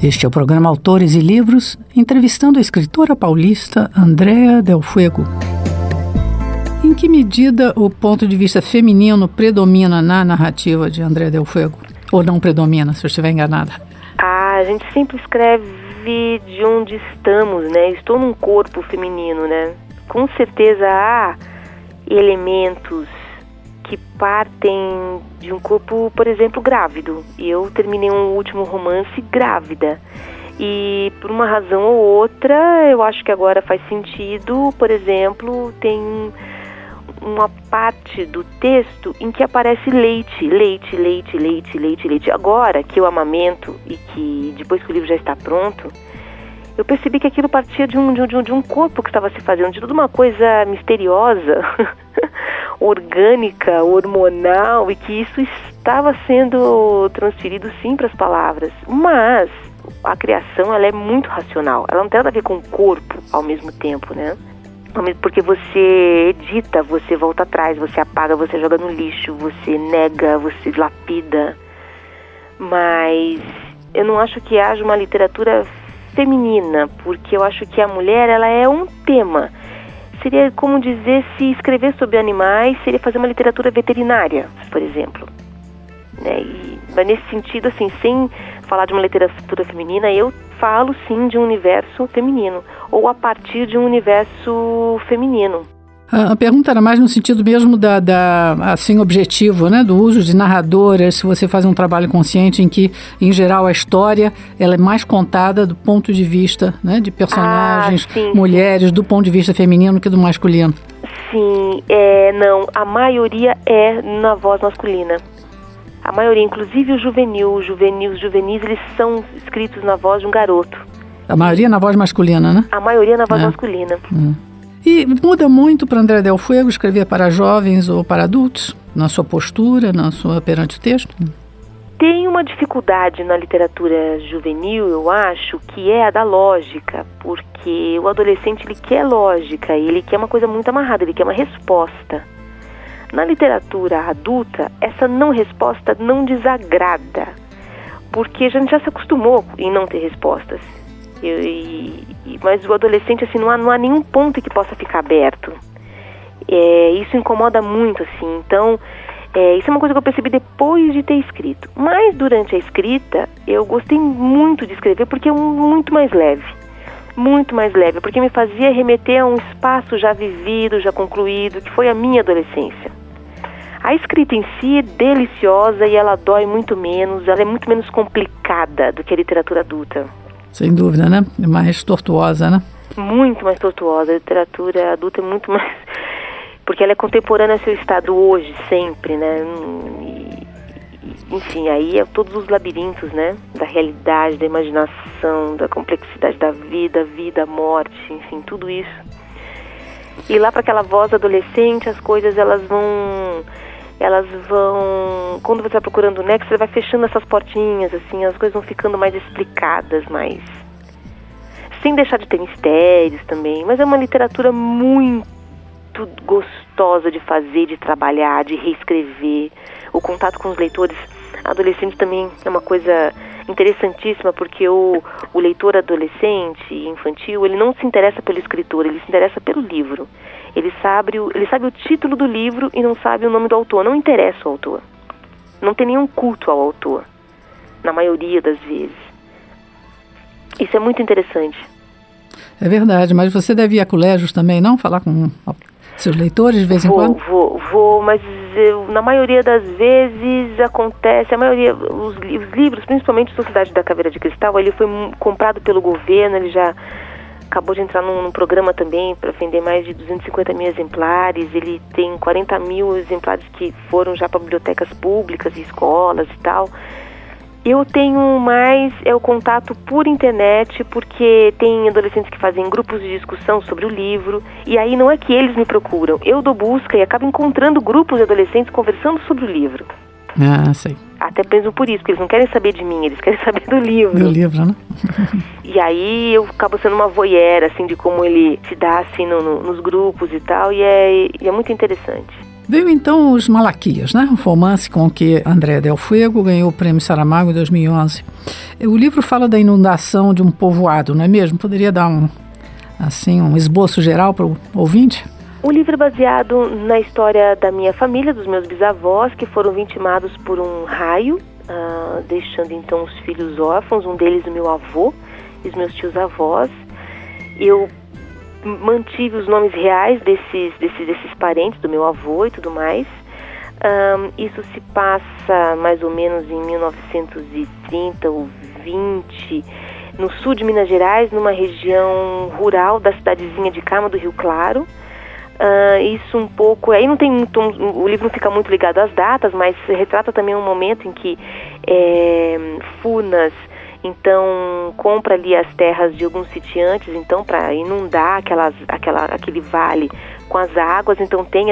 Este é o programa Autores e Livros, entrevistando a escritora paulista Andréa Del Fuego. Em que medida o ponto de vista feminino predomina na narrativa de Andréa Del Fuego? Ou não predomina, se eu estiver enganada? A gente sempre escreve de onde estamos, né? Estou num corpo feminino, né? Com certeza há elementos que partem de um corpo, por exemplo, grávido. E eu terminei um último romance grávida. E por uma razão ou outra, eu acho que agora faz sentido, por exemplo, tem uma parte do texto em que aparece leite. Agora que eu amamento e que depois que o livro já está pronto, eu percebi que aquilo partia de um corpo que estava se fazendo, de toda uma coisa misteriosa, orgânica, hormonal, e que isso estava sendo transferido sim para as palavras. Mas a criação, ela é muito racional, ela não tem nada a ver com o corpo ao mesmo tempo, né? Porque você edita, você volta atrás, você apaga, você joga no lixo, você nega, você lapida. Mas eu não acho que haja uma literatura feminina, porque eu acho que a mulher, ela é um tema. Seria como dizer, se escrever sobre animais seria fazer uma literatura veterinária, por exemplo, né? Mas nesse sentido, assim, sem falar de uma literatura feminina, eu falo sim de um universo feminino, ou a partir de um universo feminino. A pergunta era mais no sentido mesmo assim, objetivo, né, do uso de narradoras, se você faz um trabalho consciente em que, em geral, a história ela é mais contada do ponto de vista, né, de personagens, mulheres, do ponto de vista feminino que do masculino. Sim, não, a maioria é na voz masculina. A maioria, inclusive os juvenis, eles são escritos na voz de um garoto. A maioria na voz masculina, né? A maioria na voz masculina. E muda muito para Andréa Del Fuego escrever para jovens ou para adultos, na sua postura, perante o texto? Tem uma dificuldade na literatura juvenil, eu acho, que é a da lógica, porque o adolescente, ele quer lógica, ele quer uma coisa muito amarrada, ele quer uma resposta. Na literatura adulta, essa não resposta não desagrada, porque a gente já se acostumou em não ter respostas. Mas o adolescente, assim, não há nenhum ponto que possa ficar aberto. Isso incomoda muito, assim. Então, isso é uma coisa que eu percebi depois de ter escrito. Mas durante a escrita, eu gostei muito de escrever porque é muito mais leve. Muito mais leve, porque me fazia remeter a um espaço já vivido, já concluído, que foi a minha adolescência. A escrita em si é deliciosa e ela dói muito menos, ela é muito menos complicada do que a literatura adulta. Sem dúvida, né? É mais tortuosa, né? Muito mais tortuosa. A literatura adulta é muito mais... Porque ela é contemporânea ao seu estado hoje, sempre, né? Enfim, aí é todos os labirintos, né? Da realidade, da imaginação, da complexidade da vida, morte, enfim, tudo isso. E lá para aquela voz adolescente, as coisas, elas vão... Quando você vai procurando o nexo, você vai fechando essas portinhas, assim, as coisas vão ficando mais explicadas, mais... Sem deixar de ter mistérios também, mas é uma literatura muito gostosa de fazer, de trabalhar, de reescrever. O contato com os leitores adolescentes também é uma coisa interessantíssima, porque o leitor adolescente e infantil, ele não se interessa pelo escritor, ele se interessa pelo livro. Ele sabe o título do livro e não sabe o nome do autor. Não interessa o autor. Não tem nenhum culto ao autor, na maioria das vezes. Isso é muito interessante. É verdade, mas você deve ir a colégios também, não? Falar com seus leitores de vez em quando? Vou, mas na maioria das vezes acontece, os livros, principalmente Sociedade da Caveira de Cristal, ele foi comprado pelo governo, ele já acabou de entrar num programa também para vender mais de 250 mil exemplares, ele tem 40 mil exemplares que foram já para bibliotecas públicas e escolas e tal. Eu tenho mais o contato por internet, porque tem adolescentes que fazem grupos de discussão sobre o livro, e aí não é que eles me procuram, eu dou busca e acabo encontrando grupos de adolescentes conversando sobre o livro. Ah, sei. Até mesmo por isso, porque eles não querem saber de mim, eles querem saber do livro. Do livro, né? E aí eu acabo sendo uma voyeur, assim, de como ele se dá, assim, nos grupos e tal, e é muito interessante. Veio então Os Malaquias, né? Um romance com que André Del Fuego ganhou o Prêmio Saramago em 2011. O livro fala da inundação de um povoado, não é mesmo? Poderia dar um esboço geral para o ouvinte? O livro é baseado na história da minha família, dos meus bisavós, que foram vitimados por um raio, deixando então os filhos órfãos, um deles o meu avô e os meus tios-avós. Eu mantive os nomes reais desses parentes do meu avô e tudo mais. Isso se passa mais ou menos em 1930 ou 20, no sul de Minas Gerais, numa região rural da cidadezinha de Carmo do Rio Claro. Isso um pouco, aí não tem muito, o livro não fica muito ligado às datas, mas retrata também um momento em que Furnas então compra ali as terras de alguns sitiantes, então para inundar aquele vale com as águas. Então tem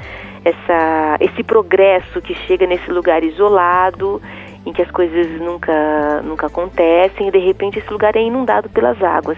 esse progresso que chega nesse lugar isolado, em que as coisas nunca acontecem, e de repente esse lugar é inundado pelas águas.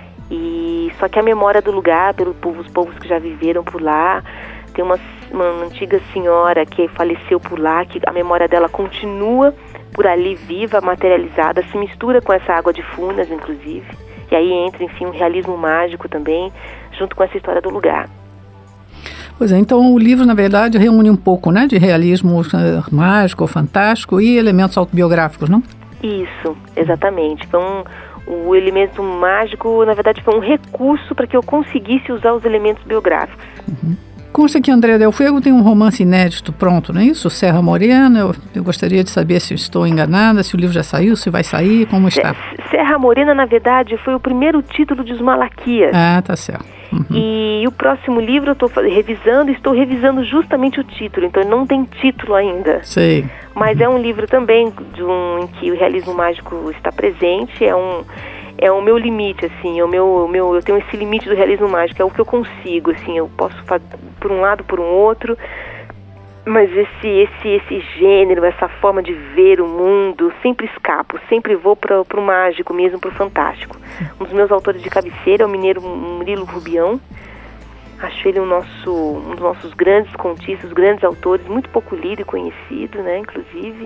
E só que a memória do lugar, os povos que já viveram por lá, tem uma antiga senhora que faleceu por lá, que a memória dela continua por ali viva, materializada, se mistura com essa água de Furnas, inclusive. E aí entra, enfim, um realismo mágico também, junto com essa história do lugar. Pois é, então o livro, na verdade, reúne um pouco, né, de realismo mágico, fantástico e elementos autobiográficos, não? Isso, exatamente. Então, o elemento mágico, na verdade, foi um recurso para que eu conseguisse usar os elementos biográficos. Uhum. Consta que André Del Fuego tem um romance inédito pronto, não é isso? Serra Morena. Eu gostaria de saber se estou enganada, se o livro já saiu, se vai sair, como está? Serra Morena, na verdade, foi o primeiro título de Os Malaquias. Ah, tá certo. Uhum. E o próximo livro eu estou revisando justamente o título, então não tem título ainda. Sei. Mas é um livro também em que o realismo mágico está presente, é o meu limite, assim, eu tenho esse limite do realismo mágico, é o que eu consigo, assim, eu posso fazer por um lado, por um outro, mas esse gênero, essa forma de ver o mundo, sempre escapo, sempre vou para o mágico mesmo, para o fantástico. Um dos meus autores de cabeceira é o mineiro Murilo Rubião. Acho ele um dos nossos grandes contistas, grandes autores, muito pouco lido e conhecido, né, inclusive.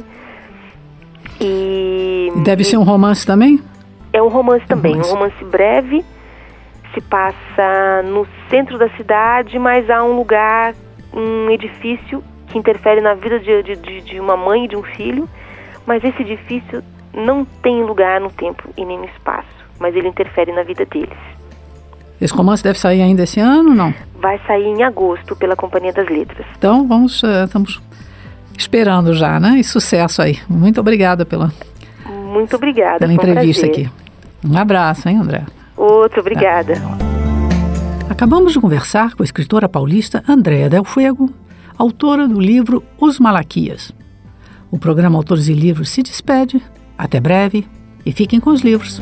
Deve ser um romance também? É um romance também, um romance breve, se passa no centro da cidade, mas há um lugar, um edifício que interfere na vida de uma mãe e de um filho, mas esse edifício não tem lugar no tempo e nem no espaço, mas ele interfere na vida deles. Esse romance deve sair ainda esse ano, não? Vai sair em agosto pela Companhia das Letras. Então, estamos esperando já, né? E sucesso aí. Muito obrigada pela entrevista aqui. Um abraço, hein, André? Outro, obrigada. Acabamos de conversar com a escritora paulista Andréa Del Fuego, autora do livro Os Malaquias. O programa Autores e Livros se despede. Até breve e fiquem com os livros.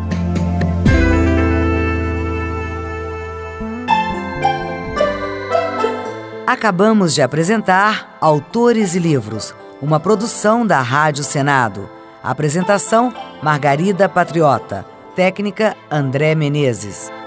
Acabamos de apresentar Autores e Livros, uma produção da Rádio Senado. Apresentação: Margarida Patriota. Técnica: André Menezes.